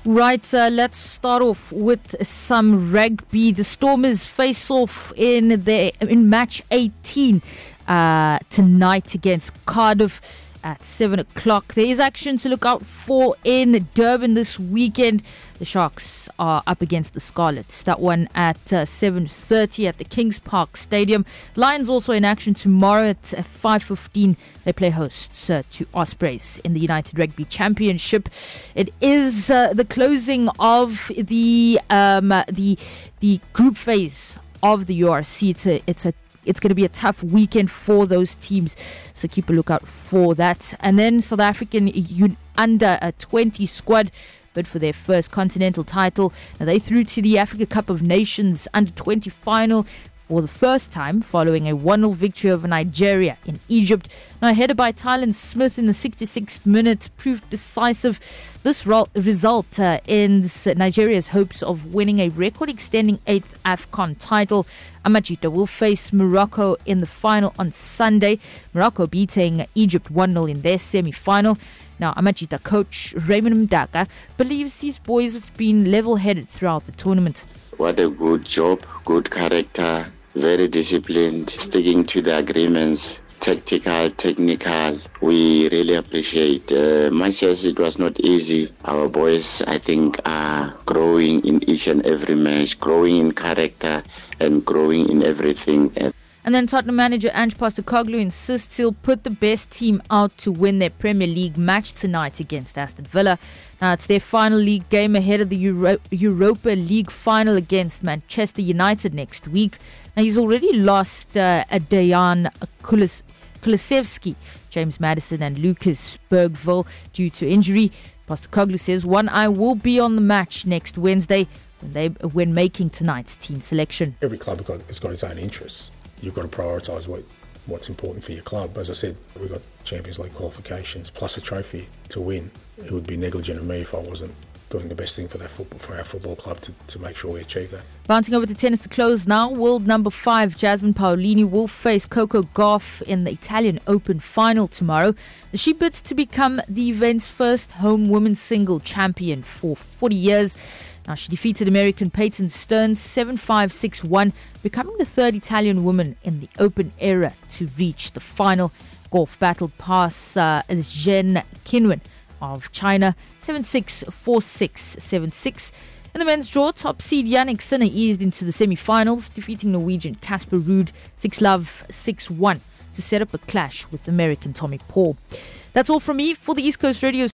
Right, let's start off with some rugby. The Stormers face off in match 18 tonight against Cardiff at 7 o'clock. There is action to look out for in Durban this weekend. The Sharks are up against the Scarlets. That one at 7:30 at the Kings Park Stadium. Lions also in action tomorrow at 5:15. They play hosts to Ospreys in the United Rugby Championship. It is the closing of the group phase of the URC. It's going to be a tough weekend for those teams, so keep a lookout for that. And then South African under 20 squad bid for their first continental title. Now they through to the Africa Cup of Nations under 20 final for the first time following a 1-0 victory over Nigeria in Egypt. Now headed by Tylan Smith in the 66th minute proved decisive. This result ends Nigeria's hopes of winning a record-extending 8th AFCON title. Amajita will face Morocco in the final on Sunday. Morocco beating Egypt 1-0 in their semi-final. Now, Amajita coach Raymond Mdaka believes his boys have been level-headed throughout the tournament. What a good job, good character, very disciplined, sticking to the agreements. Tactical, technical, we really appreciate. Much as it was not easy, our boys, I think, are growing in each and every match, growing in character and growing in everything. And then Tottenham manager Ange Postecoglou insists he'll put the best team out to win their Premier League match tonight against Aston Villa. Now it's their final league game ahead of the Europa League final against Manchester United next week. Now he's already lost Dejan Kulusevski, James Maddison and Lucas Bergville due to injury. Postecoglou says one eye will be on the match next Wednesday when making tonight's team selection. Every club has got its own interests. You've got to prioritise what's important for your club. As I said, we've got Champions League qualifications plus a trophy to win. It would be negligent of me if I wasn't doing the best thing for our football club to make sure we achieve that. Bouncing over to tennis to close now. World number 5 Jasmine Paolini will face Coco Gauff in the Italian Open final tomorrow. She bids to become the event's first home women's single champion for 40 years. Now, she defeated American Peyton Stearns 7-5, 6-1, becoming the third Italian woman in the Open era to reach the final. Gauff battled past Zhen Qinwen of China 7-6, 4-6, 7-6. In the men's draw, top seed Yannick Sinner eased into the semi-finals, defeating Norwegian Casper Ruud 6-love, 6-1 to set up a clash with American Tommy Paul. That's all from me for the East Coast Radio.